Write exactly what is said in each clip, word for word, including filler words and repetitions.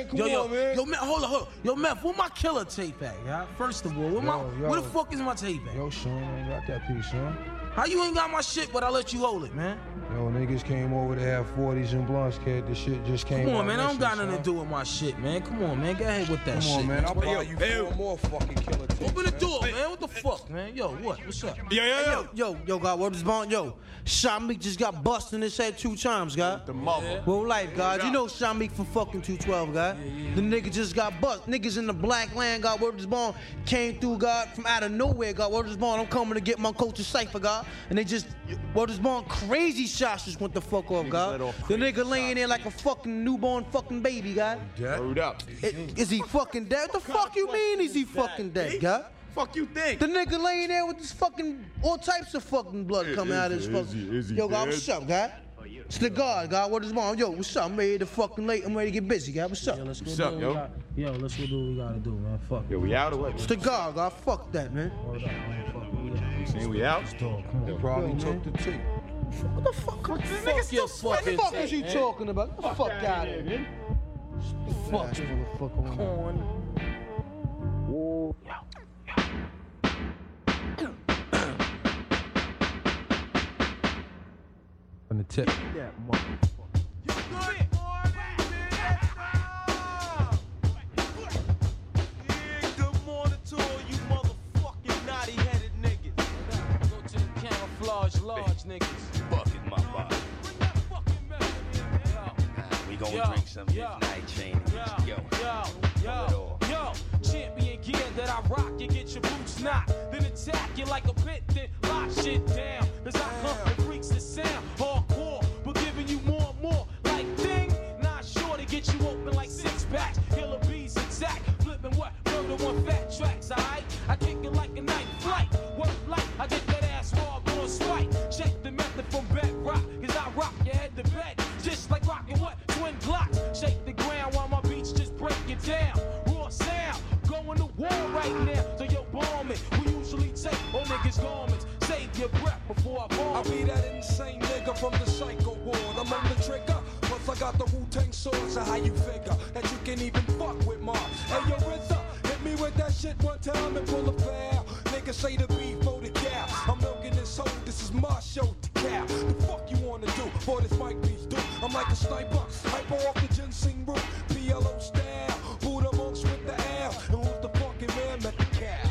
Come yo, yo, on, man. Yo, man, hold on, hold on. Yo, Meth, where my killer tape at, yeah? First of all, where, Yo, my, yo. where the fuck is my tape at? Yo, Sean, I ain't got that piece, Sean. How you ain't got my shit, but I let you hold it, man? Yo, niggas came over to have forties and blunts, kid. This shit just came Come on, out man. I don't missing, got nothing son. to do with my shit, man. Come on, man. Go ahead with that Come shit. on, man. I'll buy you hey, four more fucking killer tapes. Open the man. door, man. What the fuck, man? Yo, what? What's up? Yo, yo, yo. Yo, yo, God, what is bond? Yo, Shamik just got busted in his head two times, God. The mother. Well, life, God. You know Shamik from fucking two twelve, God. The nigga just got bust. Niggas in the black land, God, word is bond, came through, God, from out of nowhere, God. Word is bond, I'm coming to get my culture cipher, God. And they just, word is bond, crazy shots just went the fuck off, God. The nigga laying there like a fucking newborn fucking baby, God. Word up. I- Is he fucking dead? What the fuck you mean is he fucking dead, God? Fuck you think? The nigga laying there with this fucking, all types of fucking blood coming out of his fucking. Yo, God, what's up, God? It's the God, God, what is wrong? Yo, what's up? I'm ready to fucking late. I'm ready to get busy, God. What's up? Yo, let's go What's do up, what yo? we got. Yo, let's go do what we gotta do, man. Fuck. Yo, we out or what? It's the God, God. Fuck that, man. Hold up, man. Fuck. We out. You saying we out? Dog, come They on. probably Yo, took the tape. What the fuck? What the Fuck your What the fucking fuck tape, is you man. talking about? Get the fuck out of here. Fuck Ass you. motherfucker on that. Corn. On the tip. That motherfucker. Go to the camouflage large niggas. Bucket my body. We gon' Yo, drink some yo, midnight chain and Yo, get you yo, going. yo, yo, champion gear that I rock, you get your boots knocked, then attack you like a pit, then lock shit down. Cause I come and freaks the sound, hardcore, but giving you more and more. Like ding, not sure to get you open like six packs. Killer bees attack, flipping what? Murder one fat tracks, alright? I kick it like a night flight. What like? I get that ass raw, going swipe. Check the method from bedrock, cause I rock your head to bed. Just like rocking what? Twin Glocks. Shake the ground while my beats just break it down. Raw sound, going to war right now. So yo, bomb it. We usually take all niggas' garments. Save your breath before I bomb. I be that insane nigga from the psycho ward. I'm on the trigger, plus I got the Wu-Tang sword. So how you figure that you can even fuck with Mars? Hey yo, Rizza, hit me with that shit one time and pull a foul. Niggas say the beef for the cow. I'm milking this hoe, this is my show to cow. The fuck you wanna do for this mic piece, dude? I'm like a sniper, hyper off the ginseng root. P L O style, Buddha monks with the L. And who's the fucking man met the cow?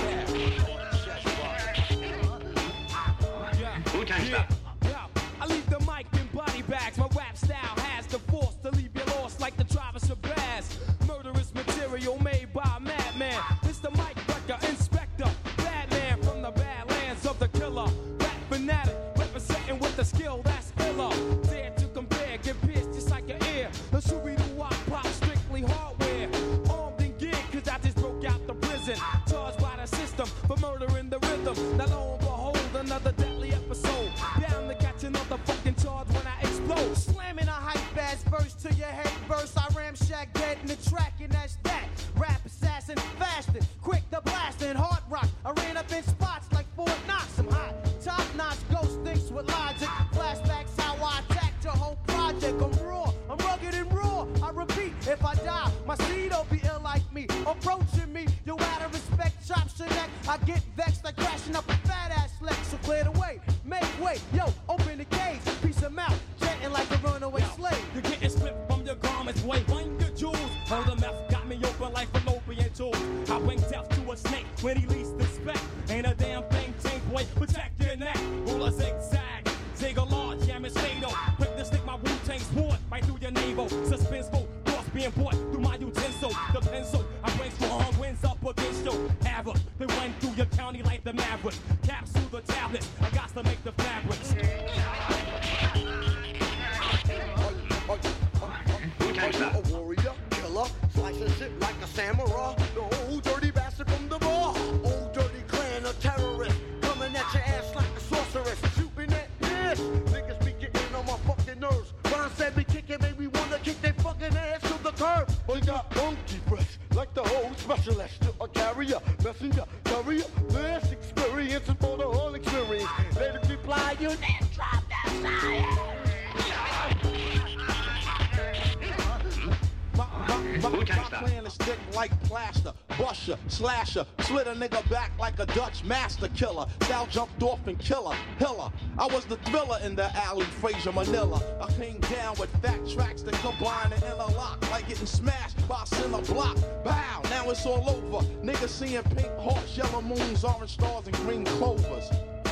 Yeah, yeah. I leave the mic in body bags. My rap style has the force to leave you lost like the Travis of Bass. Murderous material made by a madman. It's the mic wrecker, inspector, Batman from the badlands of the killer. Rap fanatic, representing with the skill that's iller. Dare to compare, get pierced just like your ear. The Scooby-Doo pop, strictly hardware. Armed and geared, cause I just broke out the prison. Charged by the system for murdering the rhythm. Now lo and behold, another deadly episode. Bound to catch another fucking charge when I explode. Slamming a hype ass verse to your head verse. I ramshack dead in the track, and that's that. Rap assassin, fasting, quick to blasting, hard rock. I ran up in spots like Fort Knox. I'm hot, top notch, ghost thinks with logic. Flashbacks how I attacked your whole project. I'm raw, I'm rugged and raw. I repeat, if I die, my seed'll be ill like me. Approaching me, you out of respect, chops your neck. I get vexed like crashing up a fat ass Lex. So clear the way, make way, yo, open the cage, piece of mouth, chanting like a runaway slave. You're getting split from your garments, boy. Wind your jewels. Oh, the mouth got me open like fallopian tubes. I wink death to a snake when he least expect. Ain't a damn thing, tank boy. Protect your neck. Rule a zigzag. Zig a large, jam is fatal. Quick to stick my Wu-Tang sword right through your navel. Suspenseful, cross being brought through my utensil. The pencil, I bring strong winds up against you. Havoc, they went through your county like the Maverick. Capsule the tablets, I got to make the fabrics. A warrior, killer, slicing shit like a samurai. The old dirty bastard from the bar. Old dirty clan of terrorists. Coming at your ass like a sorceress. Shooting at yes. Niggas be getting on my fucking nerves. Ron said me kicking, made me wanna kick their fucking ass to the curb. We got monkey breath, like the whole specialist. A carrier, messenger, carrier. This experience is for the whole experience. Let it reply, you then drop that science. Wu-Tang My style. plan is thick like plaster, busher, slasher, slit a nigga back like a Dutch master killer. Sal jumped off and killer, hiller. I was the thriller in the alley, Fraser Manila. I came down with fat tracks that combine and interlock, like getting smashed by a center block. Bow, now it's all over. Niggas seeing pink hearts, yellow moons, orange stars, and green clovers.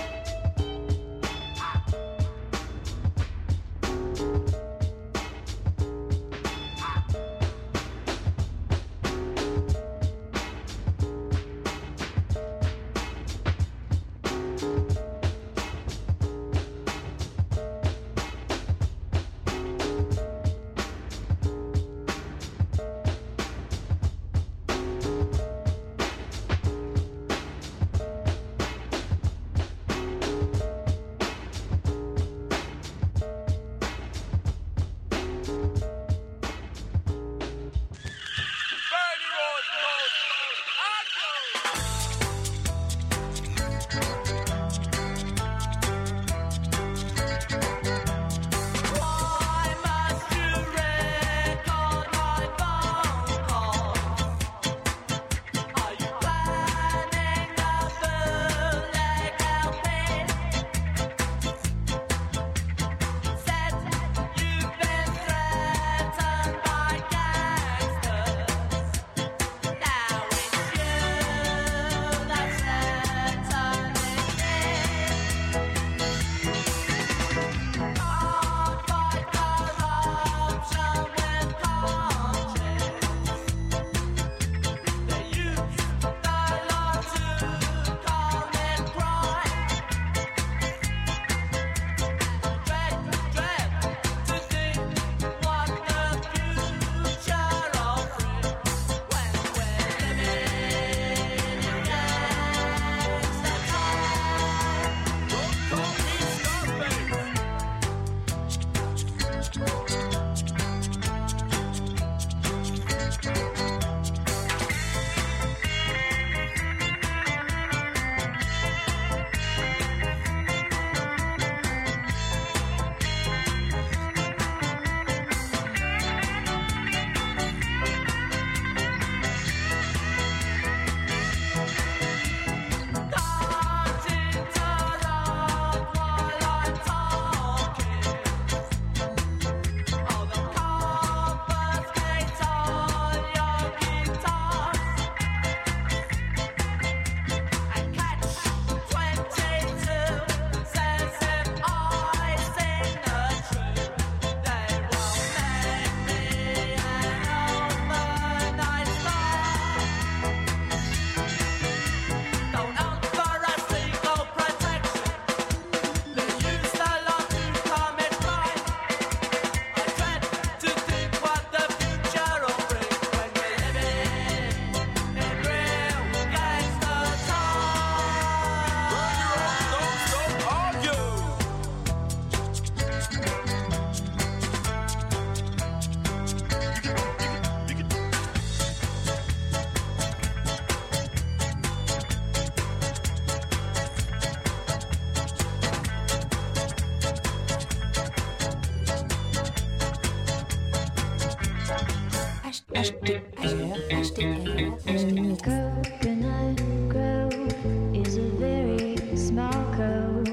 Coconut Grove is a very small cove,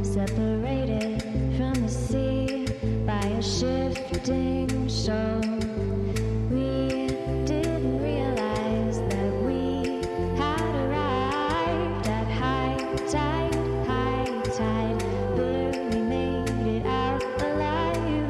separated from the sea by a shifting shore. We didn't realize that we had arrived at high tide, high tide, barely made it out alive.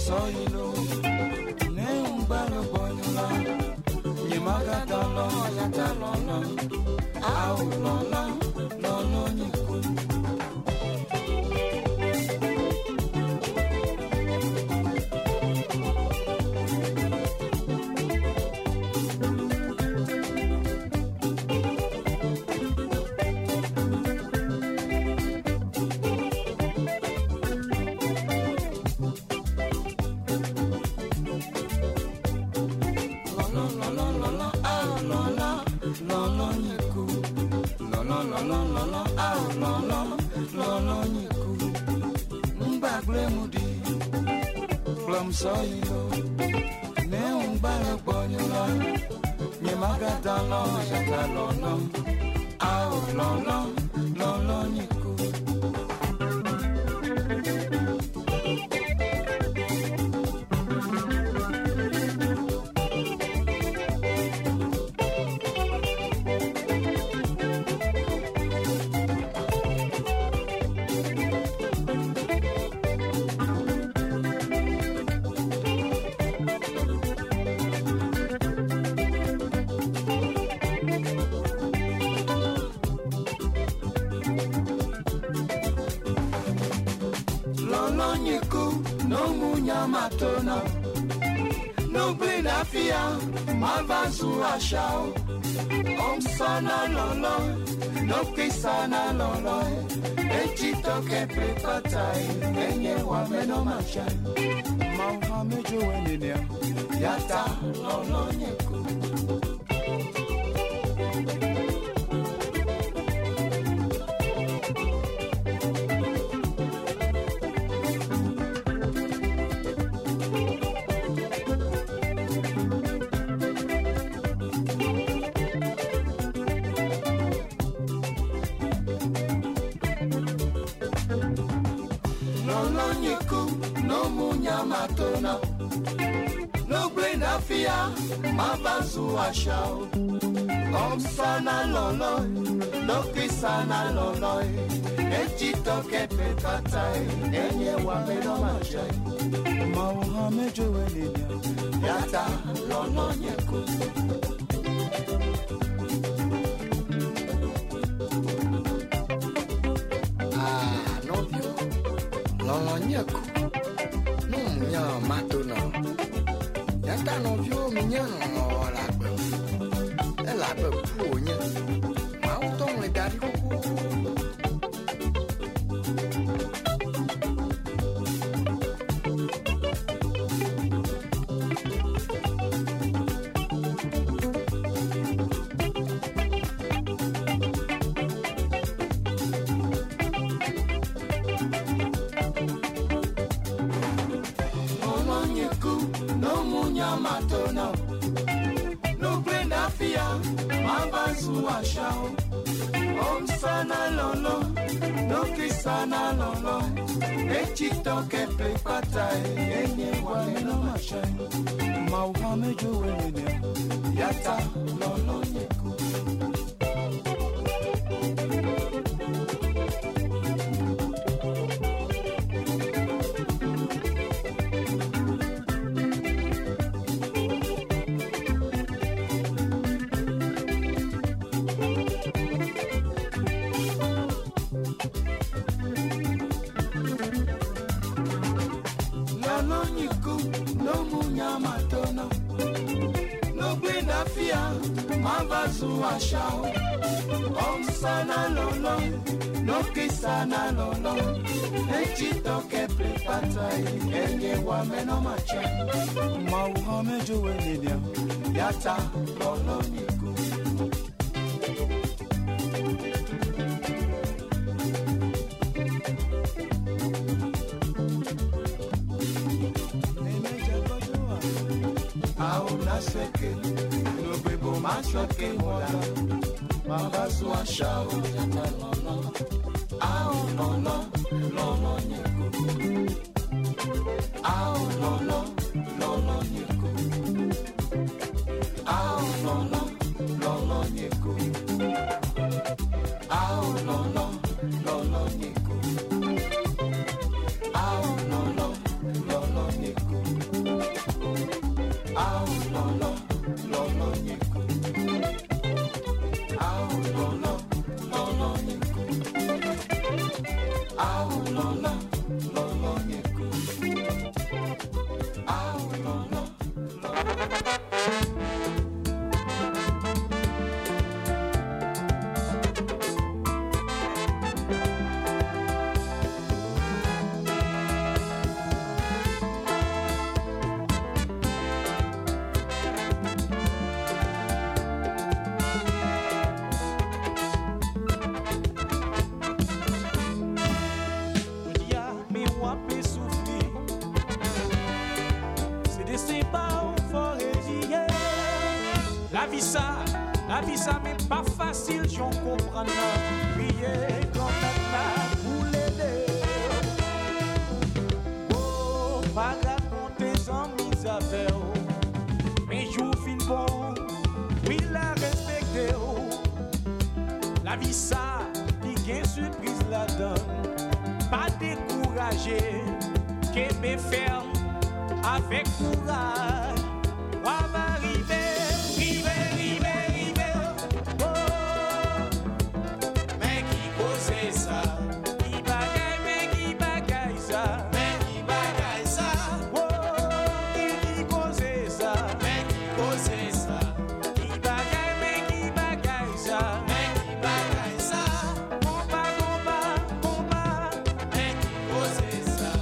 soilo ne umbalo bonyola Yemaga dalo ya dalolo au lolo lolo niku Soilo ne un balo bonyola Nye magadalo ya dalolo Au lolo lolo niku Matona no blina fia mavanzu ashao om sana lolo no kisana lolo echito ke prepatai enye wa meno machai mauhame jo enenia yata lolo nyeku Matona no brain afia mavanzu ashao om sana lolo no kisana lolo echito ke pekatai enye wa meno machai mauhame jo enenia yata lolo nyeku ah novio lolo nyeku Matona Yata no vio mignano la be E la be pugna Ma auton le dari Matona no blenda fia mavanzu ashao om sana lolo no kisana lolo echito ke prepatai enye wa meno machai mauhame jo enenia yata lolo nyeku Mavanzu ashao om sana lolo no kisana lolo echito ke prepatai enye wa meno macha mauhame jo enenia yata lolo niku au naseke Macho que mola, mabazu ashao, yata lolo, au lolo, lolo niku, au lolo, lolo niku, au lolo, lolo niku, au lolo, lolo niku, au lolo, lolo niku. vie ça, la vie ça mais pas facile, j'en comprends pas. Priez quand même pour l'aider. Oh, pas raconter sans mise à faire. Mais j'où fin bon, oui la respecter. La vie ça, il y a une surprise là-dedans. Pas décourager, qu'est bien faire avec courage. On va arriver, arriver, arriver, arriver. Oh, mais qui cause ça? Qui bagaille, mais qui bagaille ça? Mais qui bagaille ça? Oh, qui cause ça? Mais qui cause ça? Qui bagaille, mais qui bagaille ça? Mais qui bagaille ça? Combat, combat, combat. Mais qui cause ça?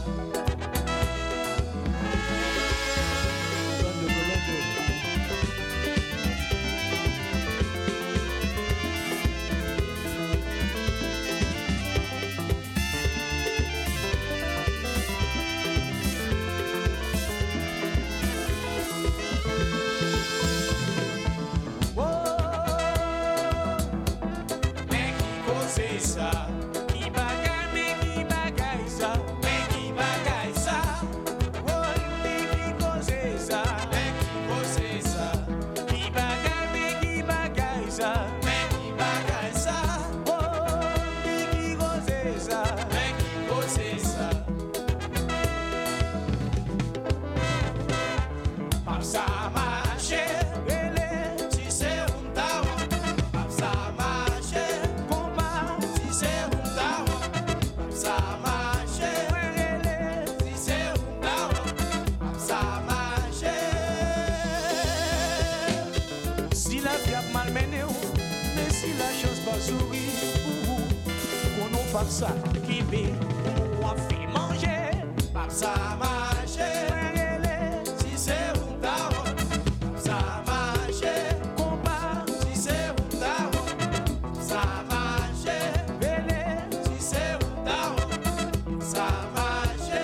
Mais qui cause ça? Qui bagaille, mais qui bagaille ça? Mais qui bagaille ça? Oh, mais qui cause ça? Mais qui cause ça? Qui bagaille, mais qui bagaille ça? Mais qui bagaille ça? Oh, mais qui cause ça? Mais qui cause ça? Par ça marche, elle si c'est un tao. Par ça marche, combat, si c'est un tao. Par ça marche, elle si c'est un tao. Par ça marche. Si la vie a malmené, mais si la chance pas sourire, qu'on nous par ça qui vit, on va faire manger. Par ça marche, elle si c'est un tao. Par ça marche, combat, si c'est un tao. Par ça marche, elle si c'est un tao. Par ça marche.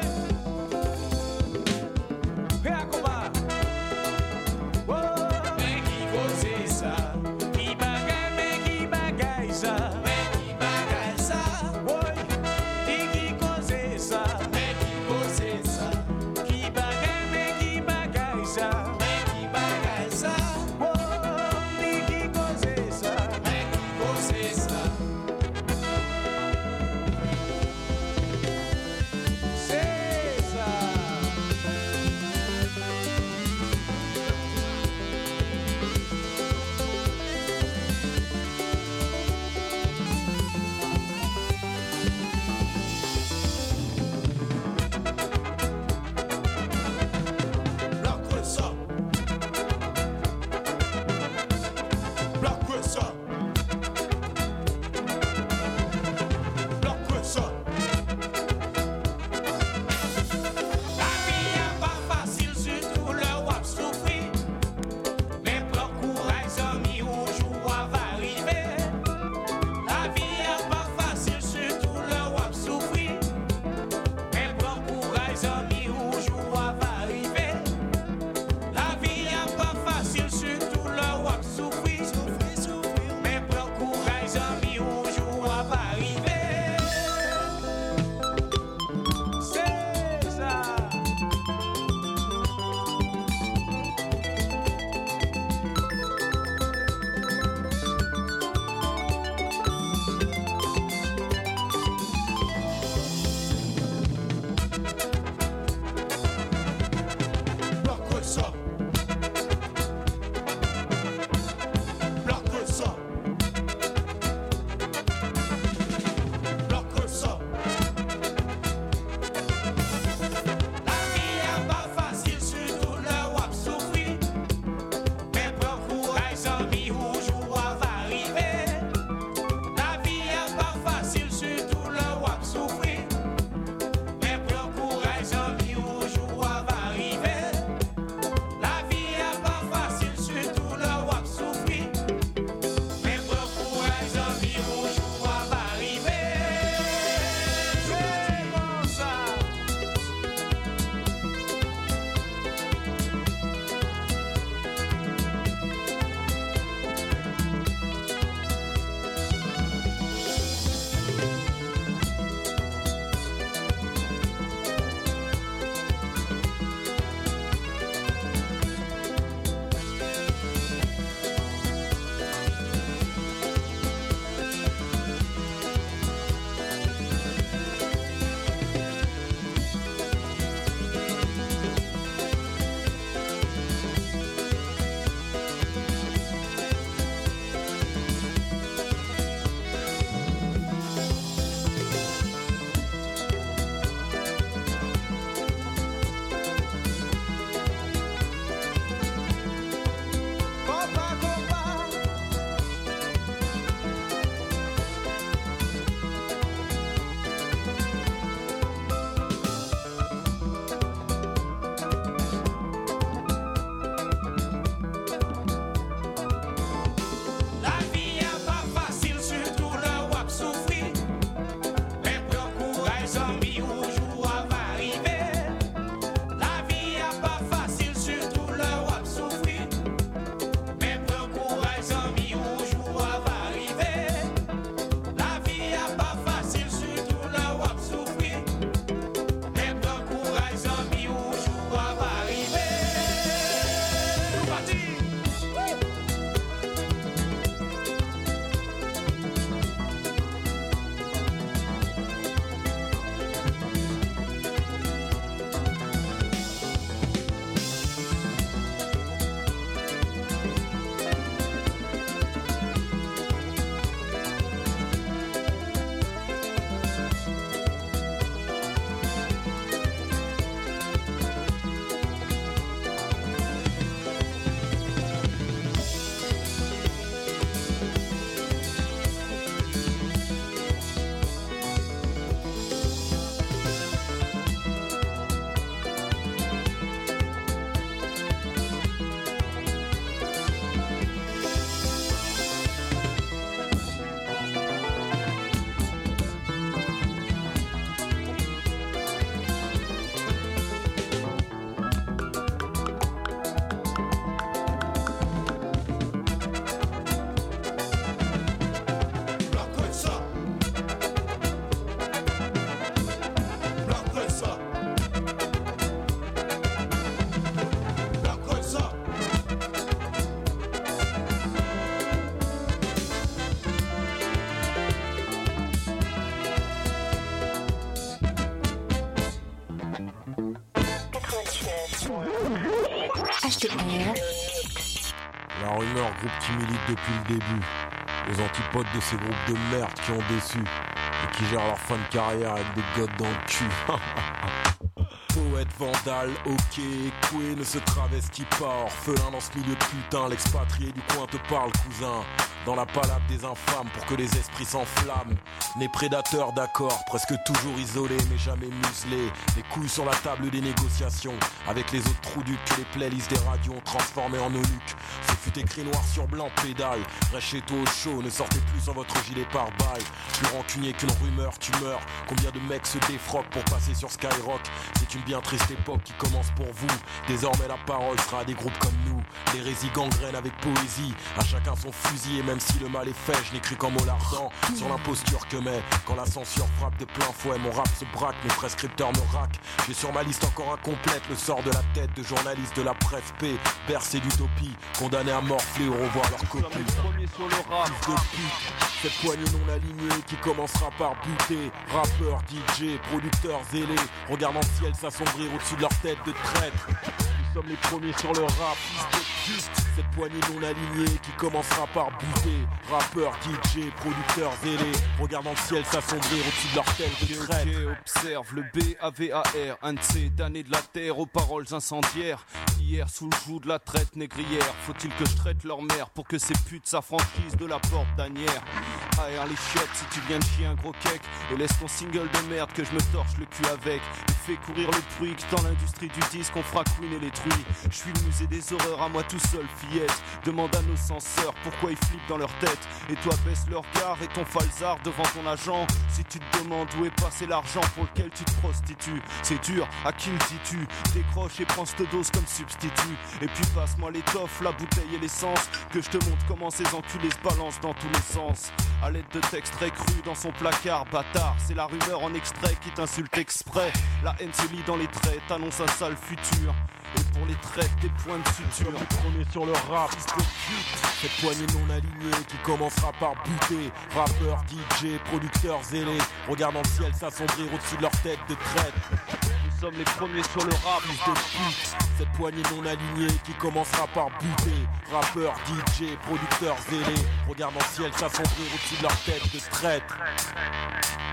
Prêt à combat. Oh, mais qui cause ça? Qui bagaille, mais qui bagaille ça? Mais qui bagaille ça? Oh, et qui cause ça? Mais qui cause ça? Qui bagaille, mais qui bagaille ça? Mais qui bagaille ça? Oh, et qui cause ça? Mais qui cause ça? C'est ça. Block with ça. Block with ça. Block with ça. La vie est pas facile, surtout le wap souffrir. Mais bloc courage, amis, au jour va arriver. La vie est pas facile, surtout le wap souffrir. Mais bloc courage, amis, au jour va arriver. La vie est pas facile, surtout le wap souffrir. Mais bloc courage, amis, au jour va arriver. C'est ça. Block with ça. Block with ça. Block with ça. La vie est pas facile, surtout le wap souffrir. Mais prends courage, amis, au jour va arriver. La vie est pas facile, surtout le wap souffrir. Mais prends courage, amis, au jour va arriver. H T R. La rumeur, groupe qui milite depuis le début, aux antipodes de ces groupes de merde qui ont déçu et qui gèrent leur fin de carrière avec des godes dans le cul. Poète, vandale, ok, coué ne se travestit pas. Orphelin dans ce milieu de putain, l'expatrié du coin te parle, cousin. Dans la palade des infâmes pour que les esprits s'enflamment. Né prédateur d'accord, presque toujours isolé mais jamais muselé. Les couilles sur la table des négociations, avec les autres trous du que les playlists des radios ont transformé en eunuques. Ce fut écrit noir sur blanc, pédale. Reste chez toi au chaud, ne sortez plus sans votre gilet pare-balles. Plus rancunier qu'une rumeur, tu meurs. Combien de mecs se défroquent pour passer sur Skyrock? C'est une bien triste époque qui commence pour vous. Désormais la parole sera à des groupes comme nous. L'hérésie gangrène avec poésie, à chacun son fusil. Et même si le mal est fait, je n'écris qu'en mots ardent sur l'imposture que met. Quand la censure frappe de plein fouet, mon rap se braque, mes prescripteurs me raquent. J'ai sur ma liste encore incomplète le sort de la tête de journalistes de la presse P, bercé d'utopie, condamnés à morfler au revoir leur copie. Premier sur le rap. Fils de pute, cette poignée non alignée qui commencera par buter. Rappeurs, D J, producteurs zélés, regardant le ciel s'assombrir au-dessus de leur tête de traître. Nous sommes les premiers sur le rap, fils de pute. Cette poignée non alignée qui commencera par buter. Rappeurs, D J, producteurs zélés, regardant le ciel s'assombrir au-dessus de leur tête de traître. Ok, observe le B A V A R, un de ces damnés de la terre aux paroles incendiaires. Hier sous le joug de la traite négrière, faut-il que je traite leur mère pour que ces putes s'affranchissent de la porte d'Anière. Aère les chiottes si tu viens de chier un gros cake, et laisse ton single de merde que je me torche le cul avec. Et fais courir le bruit que dans l'industrie du disque on fera couiner les truies. Je suis le musée des horreurs à moi tout seul, fillette. Demande à nos censeurs pourquoi ils flippent dans leur tête. Et toi baisse leur regard et ton falzar devant ton agent. Si tu te demandes où est passé l'argent pour lequel tu te prostitues, c'est dur, à qui le dis-tu? Décroche et prends cette dose comme substitut. Et puis passe-moi l'étoffe, la bouteille et l'essence, que je te montre comment ces enculés se balancent dans tous les sens. À l'aide de textes très crus dans son placard, bâtard. C'est la rumeur en extrait qui t'insulte exprès. La haine se lit dans les traits, t'annonce un sale futur. Et pour les traits, des points de suture. Le premier sur le rap, fils de pute. Cette poignée non alignée qui commencera par buter. Rappeurs, D J, producteurs zélés, regardant le ciel s'assombrir au-dessus de leur tête de traite. Nous sommes les premiers sur le rap, fils de pute. Cette poignée non alignée qui commencera par buter. Rappeurs, D J, producteurs zélés, regardant le ciel s'assombrir au-dessus de leur tête de traite.